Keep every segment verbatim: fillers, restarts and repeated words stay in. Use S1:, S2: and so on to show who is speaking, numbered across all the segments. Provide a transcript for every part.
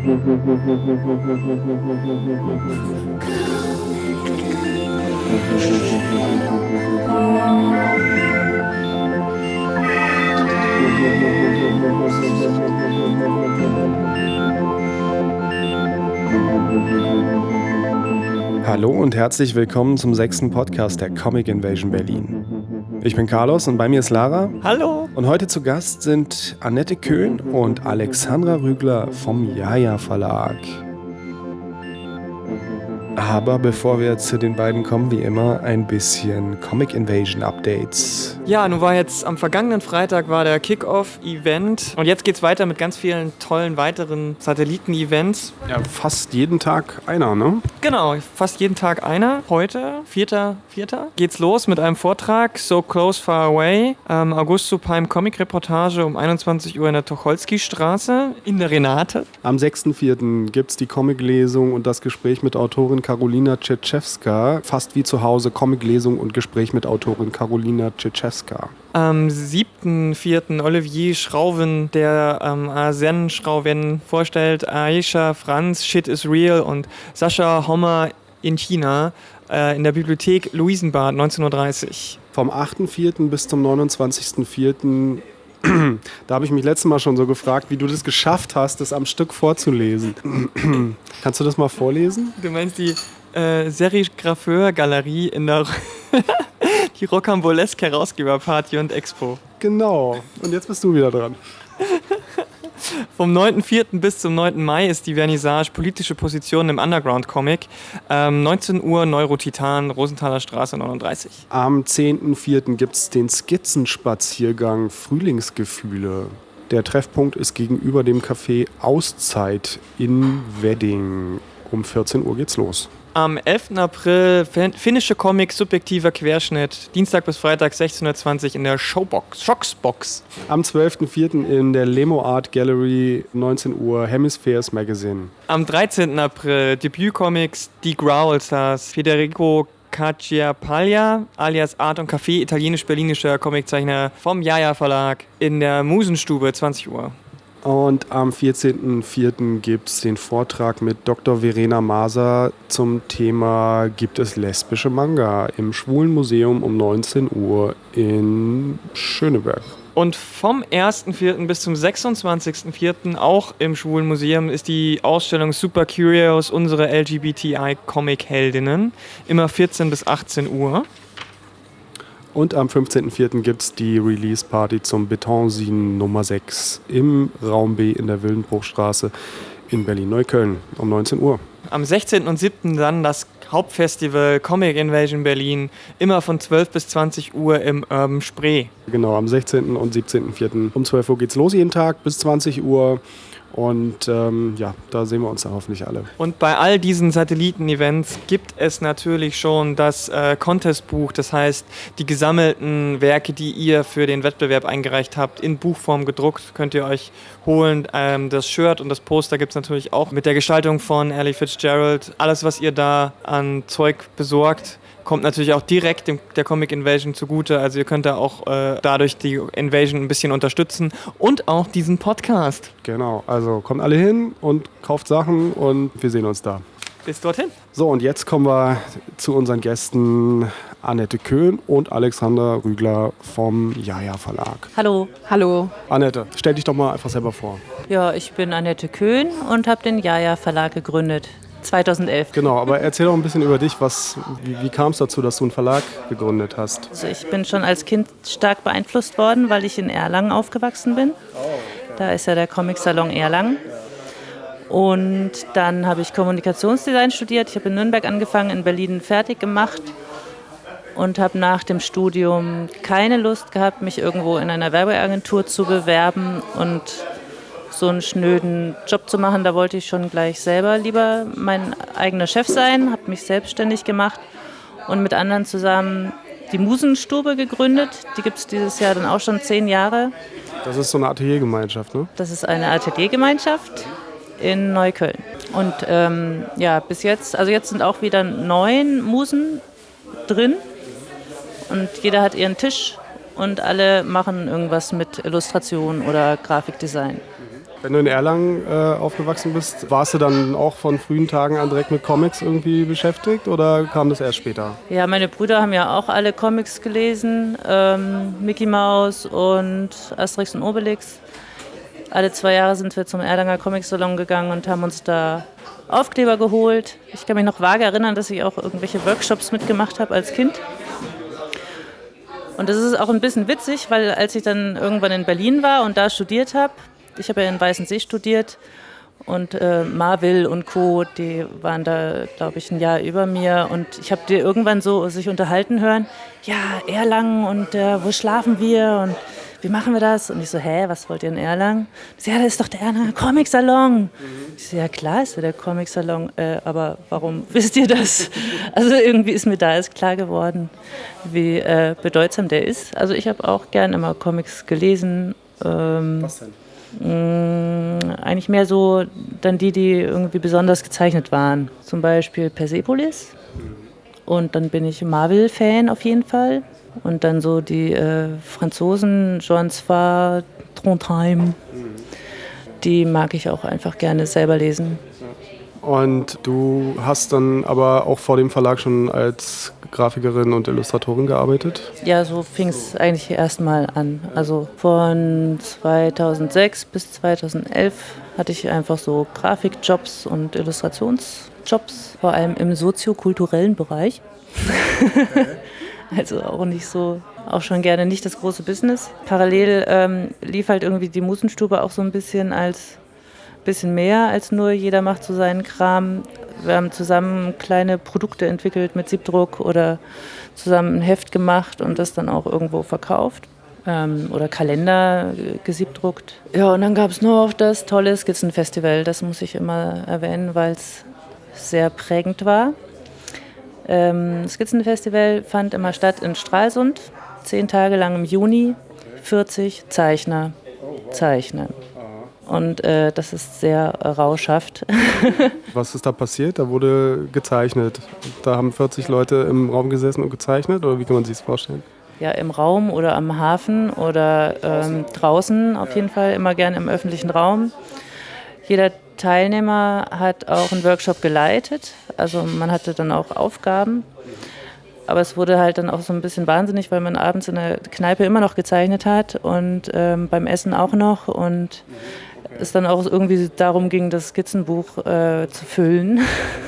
S1: Hallo und herzlich willkommen zum sechsten Podcast der Comic Invasion Berlin. Ich bin Carlos und bei mir ist Lara.
S2: Hallo.
S1: Und heute zu Gast sind Annette Köhn und Alexandra Rügler vom Jaja Verlag. Aber bevor wir zu den beiden kommen, wie immer, ein bisschen Comic Invasion Updates.
S2: Ja, nun war jetzt am vergangenen Freitag war der Kick-Off-Event und jetzt geht's weiter mit ganz vielen tollen weiteren Satelliten-Events.
S1: Ja, fast jeden Tag einer, ne?
S2: Genau, fast jeden Tag einer. Heute, vierter vierter geht's los mit einem Vortrag, So Close Far Away, ähm, August zu Palm Comic-Reportage um einundzwanzig Uhr in der Tucholsky-Straße in der Renate.
S1: Am sechsten vierten gibt's die Comic-Lesung und das Gespräch mit Autorin Karolina Tschetschewska. Fast wie zu Hause, Comic-Lesung und Gespräch mit Autorin Karolina Tschetschewska.
S2: Am siebten vierten Olivier Schrauwen, der ähm, Arsen Schrauwen vorstellt, Aisha Franz, Shit is Real und Sascha Hommer in China äh, in der Bibliothek Luisenbad neunzehn Uhr dreißig.
S1: Vom achten vierten bis zum neunundzwanzigsten vierten Da habe ich mich letztes Mal schon so gefragt, wie du das geschafft hast, das am Stück vorzulesen. Kannst du das mal vorlesen?
S2: Du meinst die äh, Serigrapheur-Galerie in der die Rocambolesque Herausgeberparty und Expo.
S1: Genau. Und jetzt bist du wieder dran.
S2: Vom neunten vierten bis zum neunten Mai ist die Vernissage Politische Positionen im Underground-Comic. Ähm, neunzehn Uhr Neurotitan, Rosenthaler Straße neununddreißig.
S1: Am zehnten vierten gibt es den Skizzenspaziergang Frühlingsgefühle. Der Treffpunkt ist gegenüber dem Café Auszeit in Wedding. Um vierzehn Uhr geht's los.
S2: Am elften April finnische Comics, subjektiver Querschnitt. Dienstag bis Freitag sechzehn Uhr zwanzig in der Showbox, Shocksbox.
S1: Am zwölften vierten in der Lemo Art Gallery, neunzehn Uhr, Hemispheres Magazine.
S2: Am dreizehnten April Debüt-Comics, Die Growlstars, Federico Cacciapaglia, alias Art und Café, italienisch-berlinischer Comiczeichner vom Jaja Verlag in der Musenstube, zwanzig Uhr.
S1: Und am vierzehnten vierten gibt es den Vortrag mit Doktor Verena Maser zum Thema Gibt es lesbische Manga im Schwulenmuseum um neunzehn Uhr in Schöneberg. Und
S2: vom ersten vierten bis zum sechsundzwanzigsten vierten auch im Schwulenmuseum ist die Ausstellung Super Curious, unsere L G B T I-Comic-Heldinnen, immer vierzehn bis achtzehn Uhr. Und am fünfzehnten vierten gibt es die Release-Party zum Betonsin Nummer sechs im Raum B in der Wildenbruchstraße in Berlin-Neukölln um neunzehn Uhr. Am sechzehnten und siebten dann das Hauptfestival Comic Invasion Berlin, immer von zwölf bis zwanzig Uhr im Urban Spree. Genau, am sechzehnten und siebzehnten vierten um zwölf Uhr geht's los jeden Tag bis zwanzig Uhr. Und ähm, ja, da sehen wir uns dann hoffentlich alle. Und bei all diesen Satelliten-Events gibt es natürlich schon das äh, Contest-Buch, das heißt, die gesammelten Werke, die ihr für den Wettbewerb eingereicht habt, in Buchform gedruckt, könnt ihr euch holen. Ähm, das Shirt und das Poster gibt es natürlich auch mit der Gestaltung von Ellie Fitzgerald. Alles, was ihr da an Zeug besorgt, kommt natürlich auch direkt dem, der Comic Invasion zugute. Also ihr könnt da auch äh, dadurch die Invasion ein bisschen unterstützen und auch diesen Podcast. Genau, also kommt alle hin und kauft Sachen und wir sehen uns da. Bis dorthin. So, und jetzt kommen wir zu unseren Gästen Annette Köhn und Alexandra Rügler vom Jaja Verlag.
S3: Hallo. Hallo.
S1: Annette, stell dich doch mal einfach selber vor.
S3: Ja, ich bin Annette Köhn und habe den Jaja Verlag gegründet. zweitausendelf.
S1: Genau, aber erzähl doch ein bisschen über dich. Was, wie wie kam es dazu, dass du einen Verlag gegründet hast?
S3: Also ich bin schon als Kind stark beeinflusst worden, weil ich in Erlangen aufgewachsen bin. Da ist ja der Comic-Salon Erlangen. Und dann habe ich Kommunikationsdesign studiert. Ich habe in Nürnberg angefangen, in Berlin fertig gemacht und habe nach dem Studium keine Lust gehabt, mich irgendwo in einer Werbeagentur zu bewerben und so einen schnöden Job zu machen. Da wollte ich schon gleich selber lieber mein eigener Chef sein, habe mich selbstständig gemacht und mit anderen zusammen die Musenstube gegründet. Die gibt es dieses Jahr dann auch schon zehn Jahre.
S1: Das ist so eine Ateliergemeinschaft, ne?
S3: Das ist eine Ateliergemeinschaft in Neukölln. Und ähm, ja, bis jetzt, also jetzt sind auch wieder neun Musen drin und jeder hat ihren Tisch und alle machen irgendwas mit Illustration oder Grafikdesign.
S1: Wenn du in Erlangen äh, aufgewachsen bist, warst du dann auch von frühen Tagen an direkt mit Comics irgendwie beschäftigt oder kam das erst später?
S3: Ja, meine Brüder haben ja auch alle Comics gelesen, ähm, Mickey Mouse und Asterix und Obelix. Alle zwei Jahre sind wir zum Erlanger Comic-Salon gegangen und haben uns da Aufkleber geholt. Ich kann mich noch vage erinnern, dass ich auch irgendwelche Workshops mitgemacht habe als Kind. Und das ist auch ein bisschen witzig, weil als ich dann irgendwann in Berlin war und da studiert habe, ich habe ja in Weißensee studiert und äh, Marvel und Co., die waren da, glaube ich, ein Jahr über mir und ich habe die irgendwann so sich unterhalten hören, ja, Erlangen und äh, wo schlafen wir und wie machen wir das? Und ich so, hä, was wollt ihr in Erlangen? Sie so, ja, das ist doch der Erlanger Comic-Salon. Mhm. Ich so, ja klar ist der Comic-Salon, äh, aber warum wisst ihr das? Also irgendwie ist mir da erst klar geworden, wie äh, bedeutsam der ist. Also ich habe auch gern immer Comics gelesen. Ähm,
S1: was denn?
S3: Mh, eigentlich mehr so dann die, die irgendwie besonders gezeichnet waren. Zum Beispiel Persepolis. Mhm. Und dann bin ich Marvel-Fan auf jeden Fall. Und dann so die äh, Franzosen, Jean Sfar, Trondheim, mhm. die mag ich auch einfach gerne selber lesen.
S1: Und du hast dann aber auch vor dem Verlag schon als Grafikerin und Illustratorin gearbeitet?
S3: Ja, so fing es eigentlich erstmal an. Also von zweitausendsechs bis zweitausendelf hatte ich einfach so Grafikjobs und Illustrationsjobs, vor allem im soziokulturellen Bereich. Okay. Also auch nicht so, auch schon gerne nicht das große Business. Parallel ähm, lief halt irgendwie die Musenstube auch so ein bisschen als bisschen mehr als nur jeder macht so seinen Kram. Wir haben zusammen kleine Produkte entwickelt mit Siebdruck oder zusammen ein Heft gemacht und das dann auch irgendwo verkauft. Ähm, oder Kalender gesiebdruckt. Ja, und dann gab es noch das tolle Skizzenfestival. Das muss ich immer erwähnen, weil es sehr prägend war. Ähm, Skizzenfestival fand immer statt in Stralsund, zehn Tage lang im Juni, vierzig Zeichner zeichnen. Und äh, das ist sehr rauschhaft.
S1: Was ist da passiert? Da wurde gezeichnet. Da haben vierzig Leute im Raum gesessen und gezeichnet? Oder wie kann man sich das vorstellen?
S3: Ja, im Raum oder am Hafen oder ähm, draußen auf jeden Fall, immer gern im öffentlichen Raum. Jeder Teilnehmer hat auch einen Workshop geleitet, also man hatte dann auch Aufgaben, aber es wurde halt dann auch so ein bisschen wahnsinnig, weil man abends in der Kneipe immer noch gezeichnet hat und ähm, beim Essen auch noch und es dann auch irgendwie darum ging, das Skizzenbuch äh, zu füllen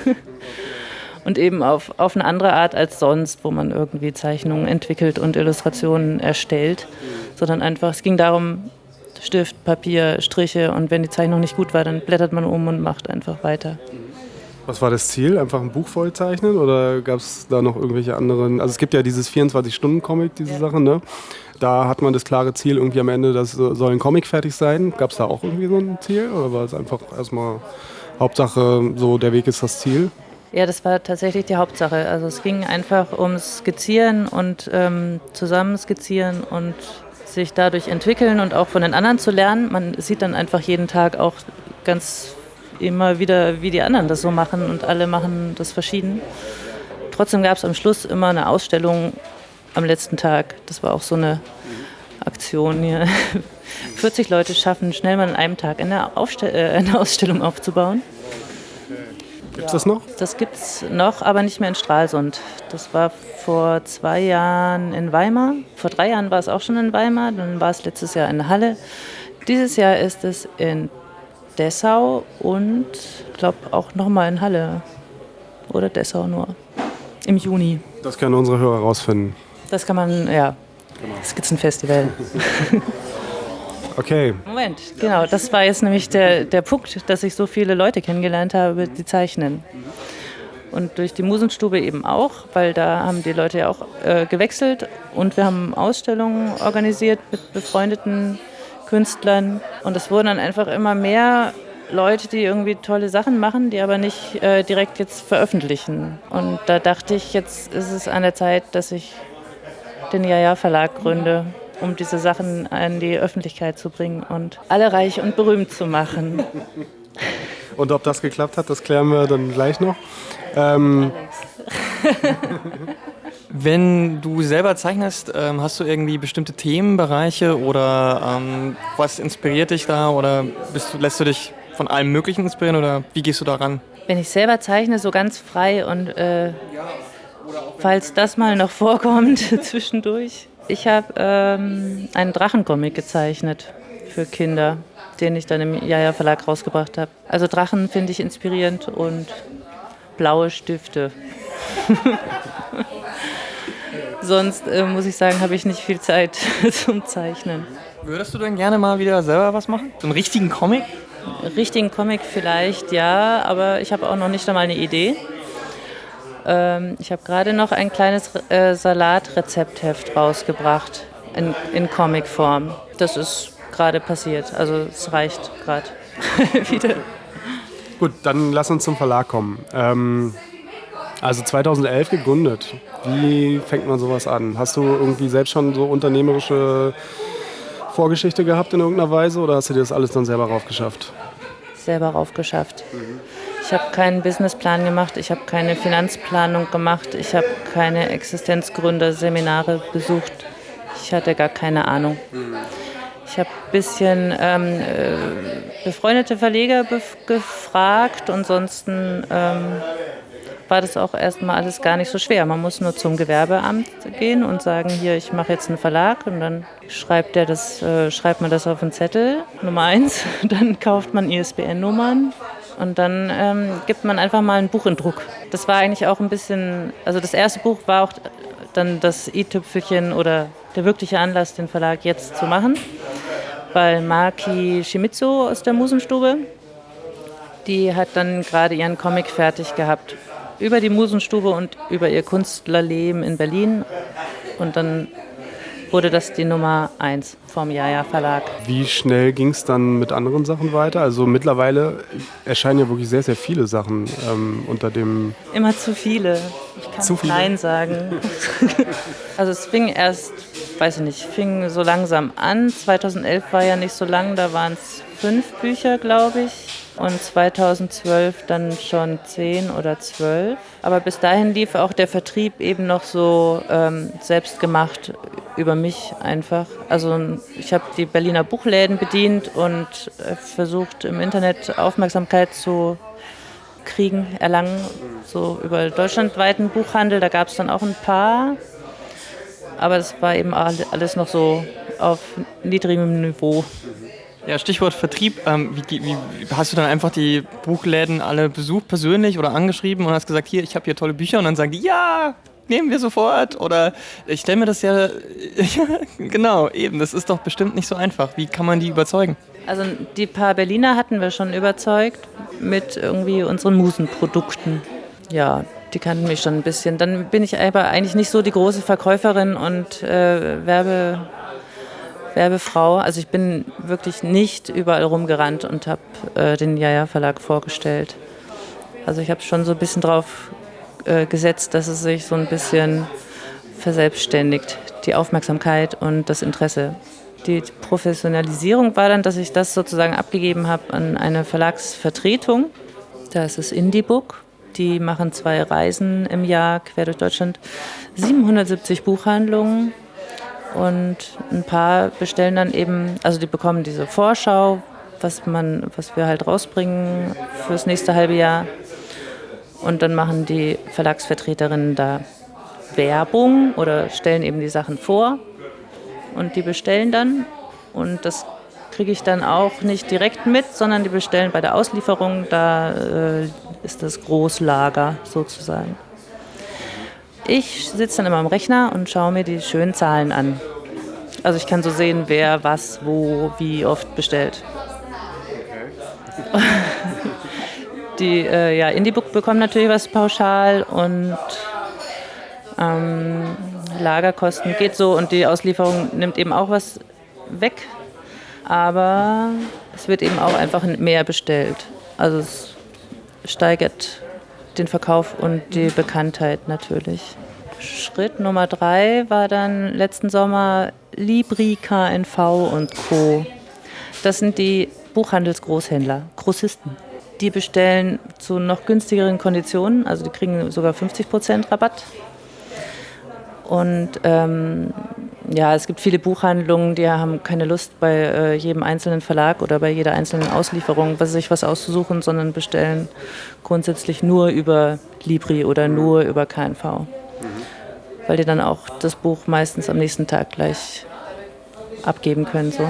S3: und eben auf, auf eine andere Art als sonst, wo man irgendwie Zeichnungen entwickelt und Illustrationen erstellt, sondern einfach, es ging darum, Stift, Papier, Striche und wenn die Zeichnung nicht gut war, dann blättert man um und macht einfach weiter.
S1: Was war das Ziel? Einfach ein Buch voll zeichnen oder gab es da noch irgendwelche anderen? Also es gibt ja dieses vierundzwanzig-Stunden-Comic, diese ja. Sache, ne? Da hat man das klare Ziel irgendwie am Ende, das soll ein Comic fertig sein. Gab es da auch irgendwie so ein Ziel oder war es einfach erstmal Hauptsache, so der Weg ist das Ziel?
S3: Ja, das war tatsächlich die Hauptsache. Also es ging einfach ums Skizzieren und ähm, zusammen skizzieren und sich dadurch entwickeln und auch von den anderen zu lernen. Man sieht dann einfach jeden Tag auch ganz immer wieder, wie die anderen das so machen und alle machen das verschieden. Trotzdem gab es am Schluss immer eine Ausstellung am letzten Tag. Das war auch so eine Aktion hier. vierzig Leute schaffen schnell mal an einem Tag eine, Aufstell- äh, eine Ausstellung aufzubauen.
S1: Gibt es das noch?
S3: Das gibt es noch, aber nicht mehr in Stralsund. Das war vor zwei Jahren in Weimar. Vor drei Jahren war es auch schon in Weimar. Dann war es letztes Jahr in Halle. Dieses Jahr ist es in Dessau und ich glaube auch nochmal in Halle. Oder Dessau nur. Im Juni.
S1: Das können unsere Hörer rausfinden.
S3: Das kann man, ja.
S1: Genau.
S3: Skizzenfestival.
S1: Okay.
S3: Moment, genau, das war jetzt nämlich der, der Punkt, dass ich so viele Leute kennengelernt habe, die zeichnen. Und durch die Musenstube eben auch, weil da haben die Leute ja auch äh, gewechselt und wir haben Ausstellungen organisiert mit befreundeten Künstlern. Und es wurden dann einfach immer mehr Leute, die irgendwie tolle Sachen machen, die aber nicht äh, direkt jetzt veröffentlichen. Und da dachte ich, jetzt ist es an der Zeit, dass ich den Jaja-Verlag gründe, um diese Sachen an die Öffentlichkeit zu bringen und alle reich und berühmt zu machen.
S1: Und ob das geklappt hat, das klären wir dann gleich noch. Ähm,
S2: Wenn du selber zeichnest, ähm, hast du irgendwie bestimmte Themenbereiche oder ähm, was inspiriert dich da oder bist du, lässt du dich von allem Möglichen inspirieren oder wie gehst du da ran?
S3: Wenn ich selber zeichne, so ganz frei und äh, falls das mal noch vorkommt zwischendurch. Ich habe ähm, einen Drachencomic gezeichnet für Kinder, den ich dann im Jaja Verlag rausgebracht habe. Also Drachen finde ich inspirierend und blaue Stifte. Sonst äh, muss ich sagen, habe ich nicht viel Zeit zum Zeichnen.
S2: Würdest du denn gerne mal wieder selber was machen? So einen richtigen Comic?
S3: Richtigen Comic vielleicht, ja, aber ich habe auch noch nicht einmal eine Idee. Ähm, ich habe gerade noch ein kleines äh, Salatrezeptheft rausgebracht in, in Comicform. Das ist gerade passiert, also es reicht gerade wieder.
S1: Gut, dann lass uns zum Verlag kommen. Ähm, also zweitausendelf gegründet. Wie fängt man sowas an? Hast du irgendwie selbst schon so unternehmerische Vorgeschichte gehabt in irgendeiner Weise oder hast du dir das alles dann selber raufgeschafft?
S3: Selber raufgeschafft. Mhm. Ich habe keinen Businessplan gemacht, ich habe keine Finanzplanung gemacht, ich habe keine Existenzgründerseminare besucht. Ich hatte gar keine Ahnung. Mhm. Ich habe ein bisschen ähm, befreundete Verleger bef- gefragt und ansonsten ähm, war das auch erstmal alles gar nicht so schwer. Man muss nur zum Gewerbeamt gehen und sagen, hier, ich mache jetzt einen Verlag und dann schreibt, der das, äh, schreibt man das auf einen Zettel, Nummer eins, dann kauft man I S B N-Nummern und dann ähm, gibt man einfach mal ein Buch in Druck. Das war eigentlich auch ein bisschen, also das erste Buch war auch dann das i-Tüpfelchen oder der wirkliche Anlass, den Verlag jetzt zu machen, weil Maki Shimizu aus der Musenstube, die hat dann gerade ihren Comic fertig gehabt über die Musenstube und über ihr Künstlerleben in Berlin und dann wurde das die Nummer eins vom Jaja Verlag.
S1: Wie schnell ging es dann mit anderen Sachen weiter? Also mittlerweile erscheinen ja wirklich sehr, sehr viele Sachen ähm, unter dem...
S3: Immer zu viele. Ich kann
S1: zu viele?
S3: Nein sagen. Also es fing erst, weiß ich nicht, fing so langsam an. zweitausendelf war ja nicht so lang, da waren es fünf Bücher, glaube ich. Und zweitausendzwölf dann schon zehn oder zwölf. Aber bis dahin lief auch der Vertrieb eben noch so ähm, selbst gemacht über mich einfach. Also ich habe die Berliner Buchläden bedient und äh, versucht im Internet Aufmerksamkeit zu kriegen, erlangen. So über deutschlandweiten Buchhandel, da gab es dann auch ein paar. Aber das war eben alles noch so auf niedrigem Niveau.
S2: Ja, Stichwort Vertrieb. Ähm, wie, wie, hast du dann einfach die Buchläden alle besucht persönlich oder angeschrieben und hast gesagt, hier, ich habe hier tolle Bücher und dann sagen die, ja, nehmen wir sofort? Oder ich stelle mir das ja, genau, eben, das ist doch bestimmt nicht so einfach. Wie kann man die überzeugen?
S3: Also die paar Berliner hatten wir schon überzeugt mit irgendwie unseren Musenprodukten. Ja, die kannten mich schon ein bisschen. Dann bin ich aber eigentlich nicht so die große Verkäuferin und äh, Werbe... Werbefrau. Also ich bin wirklich nicht überall rumgerannt und habe äh, den Jaja Verlag vorgestellt. Also ich habe schon so ein bisschen drauf äh, gesetzt, dass es sich so ein bisschen verselbstständigt, die Aufmerksamkeit und das Interesse. Die Professionalisierung war dann, dass ich das sozusagen abgegeben habe an eine Verlagsvertretung. Da ist es Indie-Book. Die machen zwei Reisen im Jahr quer durch Deutschland. siebenhundertsiebzig Buchhandlungen. Und ein paar bestellen dann eben, also die bekommen diese Vorschau, was man, was wir halt rausbringen fürs nächste halbe Jahr. Und dann machen die Verlagsvertreterinnen da Werbung oder stellen eben die Sachen vor. Und die bestellen dann. Und das kriege ich dann auch nicht direkt mit, sondern die bestellen bei der Auslieferung. Da äh, ist das Großlager sozusagen. Ich sitze dann immer am Rechner und schaue mir die schönen Zahlen an. Also ich kann so sehen, wer was, wo, wie oft bestellt. Okay. Die äh, ja, Indie-Book bekommen natürlich was pauschal und ähm, Lagerkosten geht so und die Auslieferung nimmt eben auch was weg. Aber es wird eben auch einfach mehr bestellt. Also es steigert den Verkauf und die Bekanntheit natürlich. Schritt Nummer drei war dann letzten Sommer Libri, K N V und Co. Das sind die Buchhandelsgroßhändler, Grossisten. Die bestellen zu noch günstigeren Konditionen, also die kriegen sogar fünfzig Prozent Rabatt. Und ähm, ja, es gibt viele Buchhandlungen, die haben keine Lust, bei äh, jedem einzelnen Verlag oder bei jeder einzelnen Auslieferung was, sich was auszusuchen, sondern bestellen grundsätzlich nur über Libri oder nur über K N V. Mhm. Weil die dann auch das Buch meistens am nächsten Tag gleich abgeben können. So.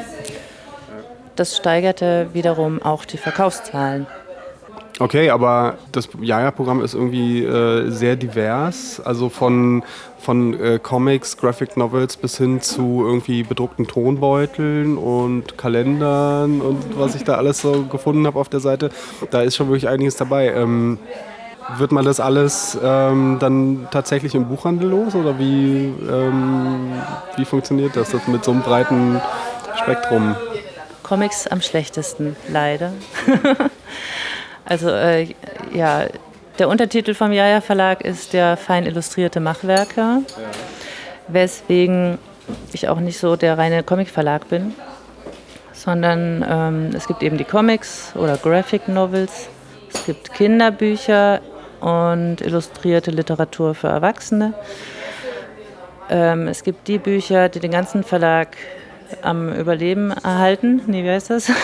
S3: Das steigerte wiederum auch die Verkaufszahlen.
S1: Okay, aber das Jaja-Programm ist irgendwie äh, sehr divers, also von, von äh, Comics, Graphic Novels bis hin zu irgendwie bedruckten Tonbeuteln und Kalendern und was ich da alles so gefunden habe auf der Seite. Da ist schon wirklich einiges dabei. Ähm, wird man das alles ähm, dann tatsächlich im Buchhandel los oder wie, ähm, wie funktioniert das, das mit so einem breiten Spektrum?
S3: Comics am schlechtesten, leider. Also äh, ja, der Untertitel vom Jaja Verlag ist der fein illustrierte Machwerke, ja. Weswegen ich auch nicht so der reine Comic-Verlag bin, sondern ähm, es gibt eben die Comics oder Graphic Novels, es gibt Kinderbücher und illustrierte Literatur für Erwachsene. Ähm, es gibt die Bücher, die den ganzen Verlag am Überleben erhalten. Nee, wie heißt das?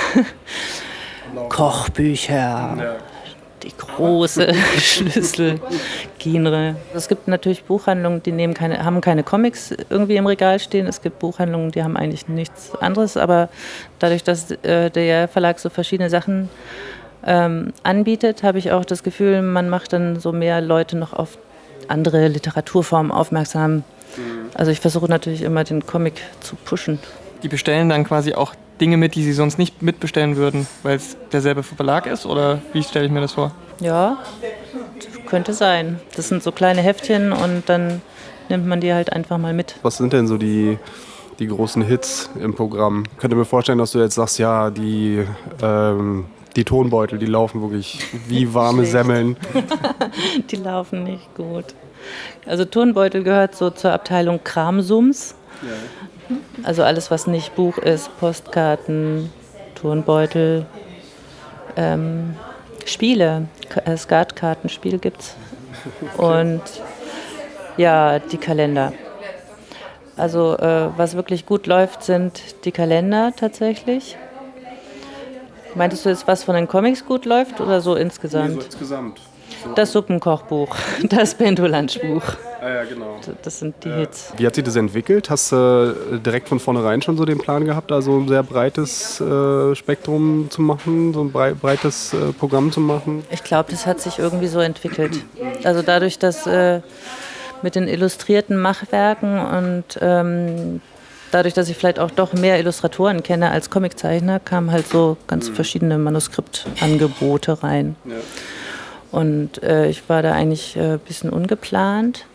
S3: Kochbücher, ja. Die große Schlüsselgenre. Es gibt natürlich Buchhandlungen, die nehmen keine, haben keine Comics irgendwie im Regal stehen. Es gibt Buchhandlungen, die haben eigentlich nichts anderes. Aber dadurch, dass äh, der Verlag so verschiedene Sachen ähm, anbietet, habe ich auch das Gefühl, man macht dann so mehr Leute noch auf andere Literaturformen aufmerksam. Also ich versuche natürlich immer, den Comic zu pushen.
S2: Die bestellen dann quasi auch Dinge mit, die sie sonst nicht mitbestellen würden, weil es derselbe Verlag ist? Oder wie stelle ich mir das vor?
S3: Ja, könnte sein. Das sind so kleine Heftchen und dann nimmt man die halt einfach mal mit.
S1: Was sind denn so die, die großen Hits im Programm? Ich könnte mir vorstellen, dass du jetzt sagst, ja, die, ähm, die Tonbeutel, die laufen wirklich wie warme Semmeln.
S3: Die laufen nicht gut. Also Tonbeutel gehört so zur Abteilung Kramsums. Ja. Also alles, was nicht Buch ist, Postkarten, Turnbeutel, ähm, Spiele, K- Skatkartenspiel gibt's und ja, die Kalender. Also äh, was wirklich gut läuft, sind die Kalender tatsächlich. Meintest du jetzt, was von den Comics gut läuft oder so insgesamt?
S1: Nee, so insgesamt.
S3: Das Suppenkochbuch, das Pendulanschbuch.
S1: Ah ja, genau.
S3: Das sind die Hits.
S1: Wie hat sich das entwickelt? Hast du direkt von vornherein schon so den Plan gehabt, da so ein sehr breites äh, Spektrum zu machen, so ein brei- breites äh, Programm zu machen?
S3: Ich glaube, das hat sich irgendwie so entwickelt. Also dadurch, dass äh, mit den illustrierten Machwerken und ähm, dadurch, dass ich vielleicht auch doch mehr Illustratoren kenne als Comiczeichner, kamen halt so ganz mhm. verschiedene Manuskriptangebote rein. Ja. Und äh, ich war da eigentlich ein äh, bisschen ungeplant,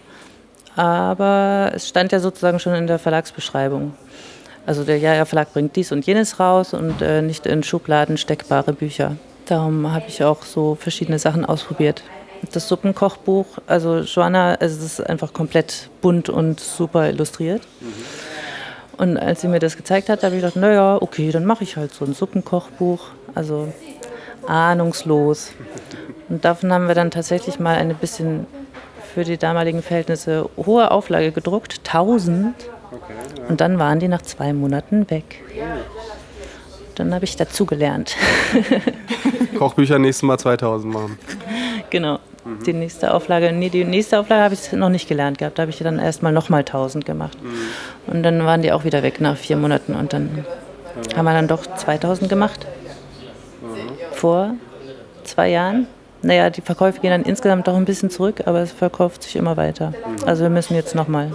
S3: aber es stand ja sozusagen schon in der Verlagsbeschreibung. Also der Jaja Verlag bringt dies und jenes raus und äh, nicht in Schubladen steckbare Bücher. Darum habe ich auch so verschiedene Sachen ausprobiert. Das Suppenkochbuch, also Joanna, also es ist einfach komplett bunt und super illustriert. Mhm. Und als sie mir das gezeigt hat, habe ich gedacht, naja, okay, dann mache ich halt so ein Suppenkochbuch. Also ahnungslos. Und davon haben wir dann tatsächlich mal eine bisschen für die damaligen Verhältnisse hohe Auflage gedruckt, tausend. Okay, ja. Und dann waren die nach zwei Monaten weg. Dann habe ich dazugelernt.
S1: Kochbücher nächstes Mal zweitausend machen.
S3: Genau, mhm. die nächste Auflage, nee, die nächste Auflage habe ich noch nicht gelernt gehabt. Da habe ich dann erstmal nochmal tausend gemacht. Mhm. Und dann waren die auch wieder weg nach vier Monaten. Und dann ja. haben wir dann doch zweitausend gemacht. Mhm. Vor zwei Jahren. Naja, die Verkäufe gehen dann insgesamt doch ein bisschen zurück, aber es verkauft sich immer weiter. Also wir müssen jetzt nochmal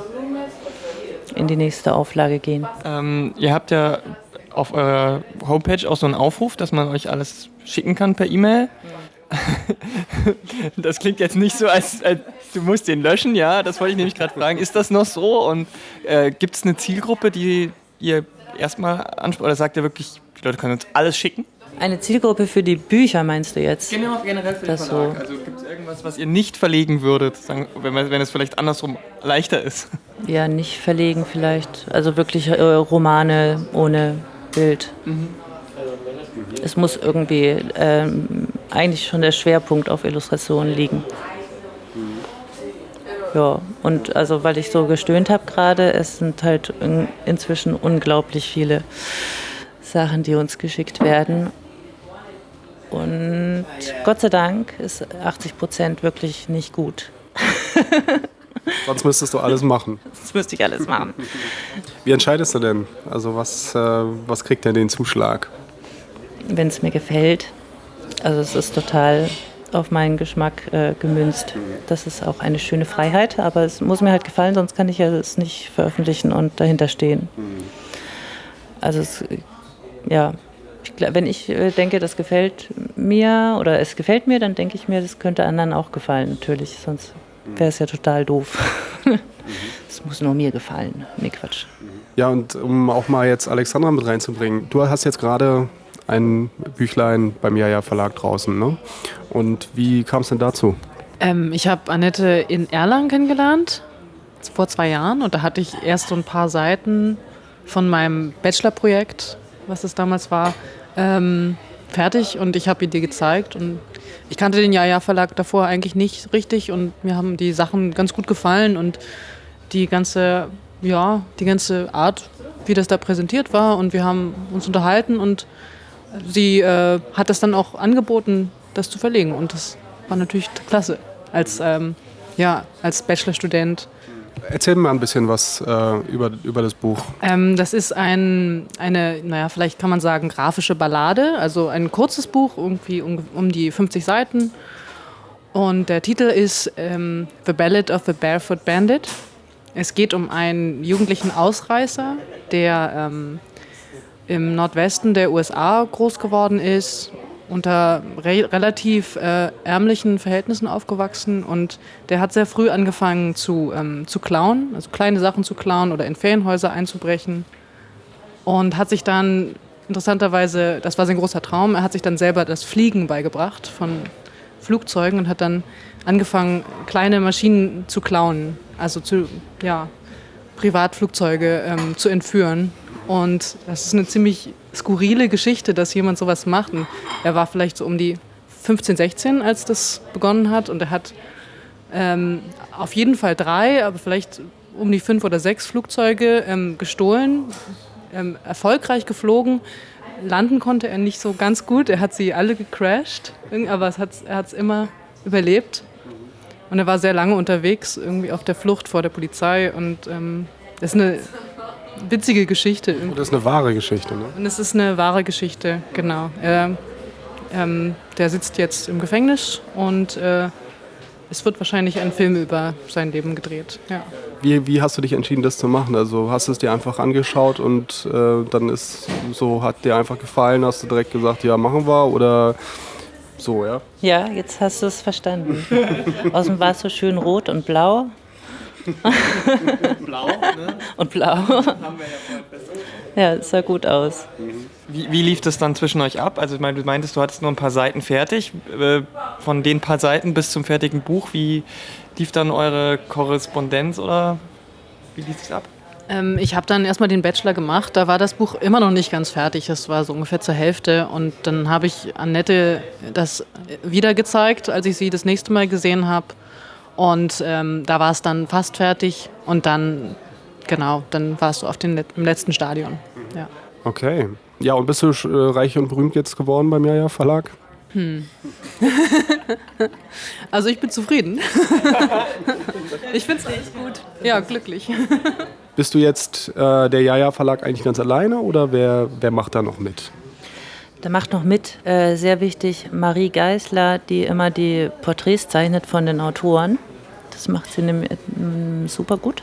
S3: in die nächste Auflage gehen.
S2: Ähm, ihr habt ja auf eurer Homepage auch so einen Aufruf, dass man euch alles schicken kann per E-Mail. Das klingt jetzt nicht so, als, als du musst den löschen, ja, das wollte ich nämlich gerade fragen. Ist das noch so? Und äh, gibt es eine Zielgruppe, die ihr erstmal ansprecht? Oder sagt ihr wirklich, die Leute können uns alles schicken?
S3: Eine Zielgruppe für die Bücher meinst du jetzt?
S2: Genau, generell für den
S3: das
S2: Verlag.
S3: So.
S2: Also gibt es irgendwas, was ihr nicht verlegen würdet, sagen, wenn, wenn es vielleicht andersrum leichter ist?
S3: Ja, nicht verlegen vielleicht. Also wirklich äh, Romane ohne Bild. Mhm. Es muss irgendwie ähm, eigentlich schon der Schwerpunkt auf Illustration liegen. Ja, und also weil ich so gestöhnt habe gerade, es sind halt in, inzwischen unglaublich viele Sachen, die uns geschickt werden. Und Gott sei Dank ist achtzig Prozent wirklich nicht gut.
S1: Sonst müsstest du alles machen.
S3: Sonst müsste ich alles machen.
S1: Wie entscheidest du denn? Also was, äh, was kriegt denn den Zuschlag?
S3: Wenn es mir gefällt. Also es ist total auf meinen Geschmack äh, gemünzt. Das ist auch eine schöne Freiheit, aber es muss mir halt gefallen, sonst kann ich ja es nicht veröffentlichen und dahinter stehen. Also es, ja, ich, wenn ich äh, denke, das gefällt mir oder es gefällt mir, dann denke ich mir, das könnte anderen auch gefallen, natürlich, sonst wäre es ja total doof. Es muss nur mir gefallen. Nee, Quatsch.
S1: Ja, und um auch mal jetzt Alexandra mit reinzubringen, du hast jetzt gerade ein Büchlein beim Jaja Verlag draußen, ne? Und wie kam es denn dazu?
S4: Ähm, ich habe Annette in Erlangen kennengelernt, vor zwei Jahren. Und da hatte ich erst so ein paar Seiten von meinem Bachelorprojekt, was es damals war, ähm, fertig. Und ich habe ihr die gezeigt. Und ich kannte den Jaja Verlag davor eigentlich nicht richtig. Und mir haben die Sachen ganz gut gefallen. Und die ganze, ja, die ganze Art, wie das da präsentiert war. Und wir haben uns unterhalten und sie äh, hat das dann auch angeboten, das zu verlegen. Und das war natürlich klasse, als, ähm, ja, als Bachelorstudent.
S1: Erzähl mir mal ein bisschen was äh, über, über das Buch.
S4: Ähm, das ist ein, eine, naja, vielleicht kann man sagen, grafische Ballade. Also ein kurzes Buch, irgendwie um, um die fünfzig Seiten. Und der Titel ist ähm, The Ballad of the Barefoot Bandit. Es geht um einen jugendlichen Ausreißer, der ähm, im Nordwesten der U S A groß geworden ist, unter re- relativ äh, ärmlichen Verhältnissen aufgewachsen, und der hat sehr früh angefangen zu, ähm, zu klauen, also kleine Sachen zu klauen oder in Ferienhäuser einzubrechen, und hat sich dann interessanterweise, das war sein großer Traum, er hat sich dann selber das Fliegen beigebracht von Flugzeugen und hat dann angefangen, kleine Maschinen zu klauen, also zu, ja, Privatflugzeuge ähm, zu entführen. Und das ist eine ziemlich skurrile Geschichte, dass jemand sowas macht. Und er war vielleicht so um die fünfzehn, sechzehn, als das begonnen hat. Und er hat ähm, auf jeden Fall drei, aber vielleicht um die fünf oder sechs Flugzeuge ähm, gestohlen, ähm, erfolgreich geflogen. Landen konnte er nicht so ganz gut. Er hat sie alle gecrashed, aber es hat, er hat es immer überlebt. Und er war sehr lange unterwegs, irgendwie auf der Flucht vor der Polizei. Und ähm, das ist eine witzige Geschichte.
S1: Und das ist eine wahre Geschichte, ne?
S4: Und es ist eine wahre Geschichte, genau. Er, ähm, der sitzt jetzt im Gefängnis und äh, es wird wahrscheinlich ein Film über sein Leben gedreht. Ja.
S1: Wie, wie hast du dich entschieden, das zu machen? Also hast du es dir einfach angeschaut und äh, dann ist so, hat dir einfach gefallen, hast du direkt gesagt, ja, machen wir, oder so, ja?
S3: Ja, jetzt hast du es verstanden. Außen war es so schön rot und blau.
S2: Blau, ne?
S3: Und blau.
S2: Haben wir ja voll fest.
S3: Ja, es sah gut aus.
S2: Wie, wie lief das dann zwischen euch ab? Also ich meine, du meintest, du hattest nur ein paar Seiten fertig. Äh, von den paar Seiten bis zum fertigen Buch, wie lief dann eure Korrespondenz oder wie lief es ab?
S4: Ähm, ich habe dann erstmal den Bachelor gemacht. Da war das Buch immer noch nicht ganz fertig. Das war so ungefähr zur Hälfte. Und dann habe ich Annette das wieder gezeigt, als ich sie das nächste Mal gesehen habe. Und ähm, da war es dann fast fertig. Und dann, genau, dann warst du auf den, im letzten Stadion. Ja.
S1: Okay. Ja, und bist du äh, reich und berühmt jetzt geworden beim Jaja Verlag?
S4: Hm. Also ich bin zufrieden. Ich finde es echt gut. Ja, glücklich.
S1: Bist du jetzt äh, der Jaja Verlag eigentlich ganz alleine oder wer, wer macht da noch mit?
S3: Da macht noch mit, äh, sehr wichtig, Marie Geisler, die immer die Porträts zeichnet von den Autoren. Das macht sie nämlich äh, super gut.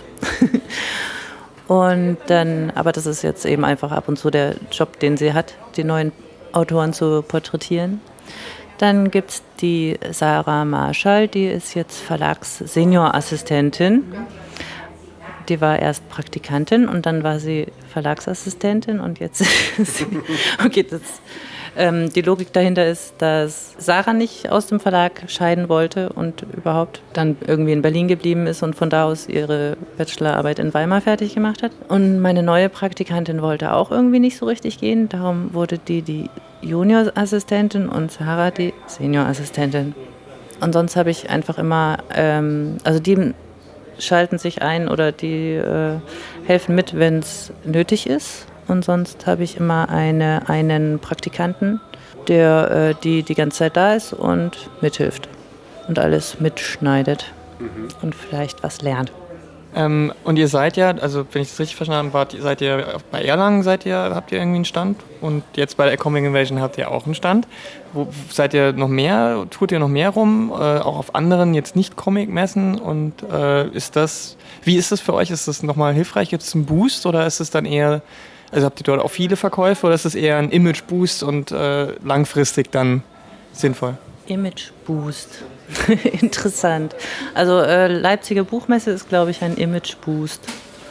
S3: Und dann, aber das ist jetzt eben einfach ab und zu der Job, den sie hat, die neuen Autoren zu porträtieren. Dann gibt es die Sarah Marschall, die ist jetzt Verlags-Seniorassistentin. Die war erst Praktikantin und dann war sie Verlagsassistentin und jetzt ist sie, okay, das, ähm, die Logik dahinter ist, dass Sarah nicht aus dem Verlag scheiden wollte und überhaupt dann irgendwie in Berlin geblieben ist und von da aus ihre Bachelorarbeit in Weimar fertig gemacht hat. Und meine neue Praktikantin wollte auch irgendwie nicht so richtig gehen, darum wurde die die Juniorassistentin und Sarah die Seniorassistentin. Und sonst habe ich einfach immer, ähm, also die schalten sich ein oder die äh, helfen mit, wenn es nötig ist. Und sonst habe ich immer eine, einen Praktikanten, der äh, die die ganze Zeit da ist und mithilft und alles mitschneidet mhm. und vielleicht was lernt.
S2: Ähm, und ihr seid ja, also wenn ich das richtig verstanden habe, seid ihr bei Erlangen, seid ihr, habt ihr irgendwie einen Stand und jetzt bei der Comic Invasion habt ihr auch einen Stand. Wo, seid ihr noch mehr, tut ihr noch mehr rum, äh, auch auf anderen jetzt nicht Comic-Messen und äh, ist das, wie ist das für euch, ist das nochmal hilfreich, gibt es einen Boost oder ist es dann eher, also habt ihr dort auch viele Verkäufe oder ist es eher ein Image-Boost und äh, langfristig dann sinnvoll?
S3: Image-Boost. Interessant. Also äh, Leipziger Buchmesse ist, glaube ich, ein Image-Boost.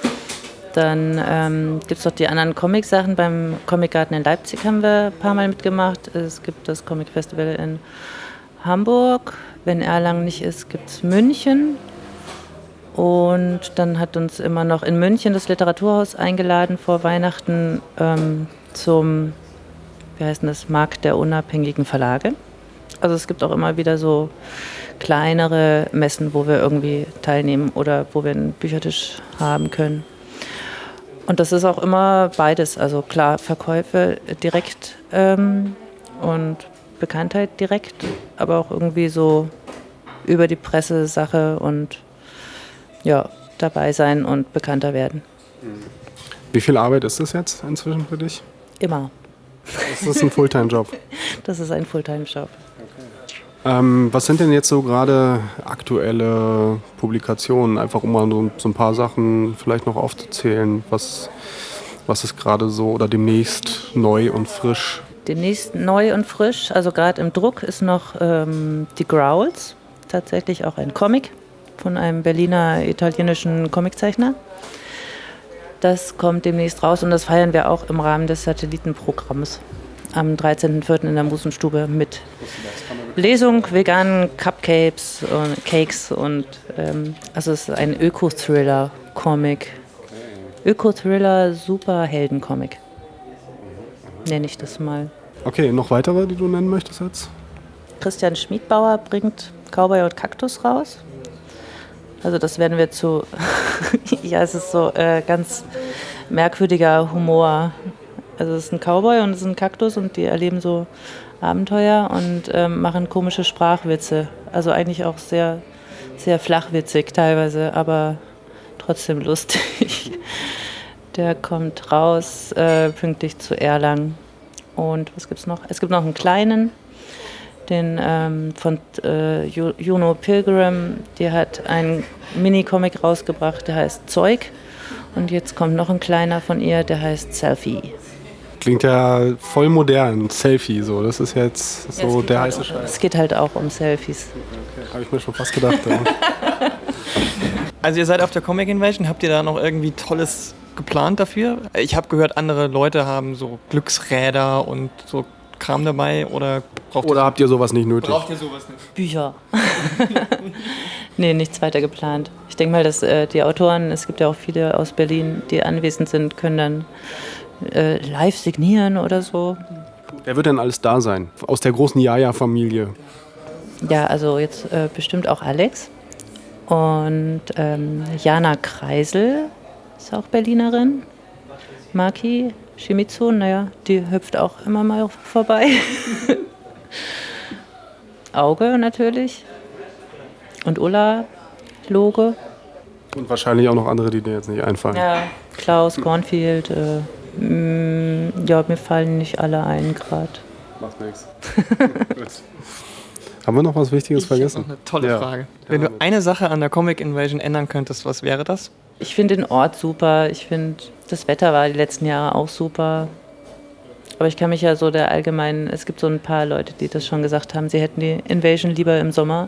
S3: Dann ähm, gibt es noch die anderen Comic-Sachen. Beim Comic Garden in Leipzig haben wir ein paar Mal mitgemacht. Es gibt das Comic Festival in Hamburg. Wenn Erlangen nicht ist, gibt es München. Und dann hat uns immer noch in München das Literaturhaus eingeladen vor Weihnachten ähm, zum, wie heißt das, Markt der unabhängigen Verlage. Also es gibt auch immer wieder so kleinere Messen, wo wir irgendwie teilnehmen oder wo wir einen Büchertisch haben können. Und das ist auch immer beides. Also klar, Verkäufe direkt ähm, und Bekanntheit direkt, aber auch irgendwie so über die Pressesache und ja, dabei sein und bekannter werden.
S1: Wie viel Arbeit ist das jetzt inzwischen für dich?
S3: Immer.
S1: Das ist ein Fulltime-Job.
S3: Das ist ein Fulltime-Job.
S1: Ähm, was sind denn jetzt so gerade aktuelle Publikationen? Einfach um mal so, so ein paar Sachen vielleicht noch aufzuzählen. Was, was ist gerade so oder demnächst neu und frisch?
S3: Demnächst neu und frisch, also gerade im Druck ist noch ähm, die Growls. Tatsächlich auch ein Comic von einem Berliner italienischen Comiczeichner. Das kommt demnächst raus und das feiern wir auch im Rahmen des Satellitenprogramms am dreizehnten vierten in der Musenstube mit Lesung, veganen Cupcakes und Cakes und ähm, also es ist ein Öko-Thriller-Comic. Öko-Thriller Superhelden-Comic. Nenne ich das mal.
S1: Okay, noch weitere, die du nennen möchtest jetzt?
S3: Christian Schmiedbauer bringt Cowboy und Kaktus raus. Also das werden wir zu, ja es ist so äh, ganz merkwürdiger Humor. Also es ist ein Cowboy und es ist ein Kaktus und die erleben so Abenteuer und ähm, machen komische Sprachwitze. Also eigentlich auch sehr, sehr flachwitzig teilweise, aber trotzdem lustig. Der kommt raus äh, pünktlich zu Erlangen. Und was gibt's noch? Es gibt noch einen kleinen, den ähm, von äh, Juno Pilgrim. Die hat einen Mini-Comic rausgebracht, der heißt Zeug. Und jetzt kommt noch ein kleiner von ihr, der heißt Selfie.
S1: Klingt ja voll modern, Selfie so. Das ist jetzt so
S3: ja,
S1: der
S3: halt
S1: heiße
S3: auch,
S1: Scheiß.
S3: Es geht halt auch um Selfies.
S1: Okay, habe ich mir schon fast gedacht. Ja.
S2: Also ihr seid auf der Comic Invasion, habt ihr da noch irgendwie Tolles geplant dafür? Ich habe gehört, andere Leute haben so Glücksräder und so Kram dabei oder braucht
S1: Oder
S2: ihr
S1: habt ihr sowas nicht nötig?
S2: Braucht ihr sowas nicht?
S3: Bücher. Nee, nichts weiter geplant. Ich denke mal, dass äh, die Autoren, es gibt ja auch viele aus Berlin, die anwesend sind, können dann äh, live signieren oder so.
S1: Wer wird denn alles da sein? Aus der großen Jaja-Familie?
S3: Ja, also jetzt äh, bestimmt auch Alex. Und ähm, Jana Kreisel ist auch Berlinerin. Maki Shimizu, naja, die hüpft auch immer mal vorbei. Auge natürlich. Und Ulla, Loge.
S1: Und wahrscheinlich auch noch andere, die dir jetzt nicht einfallen.
S3: Ja, Klaus, Cornfield. Äh, mh, ja, mir fallen nicht alle ein gerade.
S1: Macht nichts. Haben wir noch was Wichtiges
S2: Ich
S1: vergessen?
S2: habe noch eine tolle
S1: Ja.
S2: Frage. Wenn du eine Sache an der Comic Invasion ändern könntest, was wäre das?
S3: Ich finde den Ort super. Ich finde, das Wetter war die letzten Jahre auch super. Aber ich kann mich ja so der allgemeinen, es gibt so ein paar Leute, die das schon gesagt haben, sie hätten die Invasion lieber im Sommer.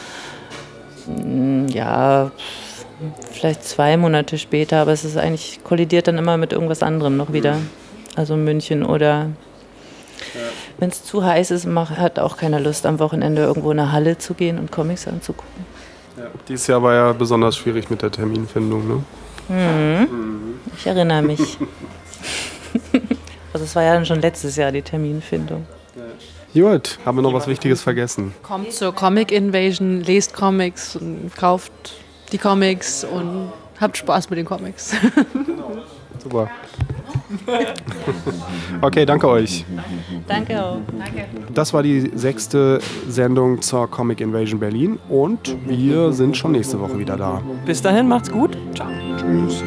S3: Ja, vielleicht zwei Monate später, aber es ist eigentlich, kollidiert dann immer mit irgendwas anderem noch wieder. Also München oder wenn es zu heiß ist, macht, hat auch keiner Lust, am Wochenende irgendwo in eine Halle zu gehen und Comics anzugucken.
S1: Ja. Dieses Jahr war ja besonders schwierig mit der Terminfindung, ne?
S3: Mhm. Ich erinnere mich. Also es war ja dann schon letztes Jahr die Terminfindung.
S1: Gut, haben wir noch was Wichtiges vergessen?
S4: Kommt zur Comic Invasion, lest Comics, und kauft die Comics und habt Spaß mit den Comics.
S1: Super. Okay, danke euch.
S3: Danke auch. Danke.
S1: Das war die sechste Sendung zur Comic Invasion Berlin und wir sind schon nächste Woche wieder da.
S2: Bis dahin, macht's gut. Ciao.
S1: Tschüss.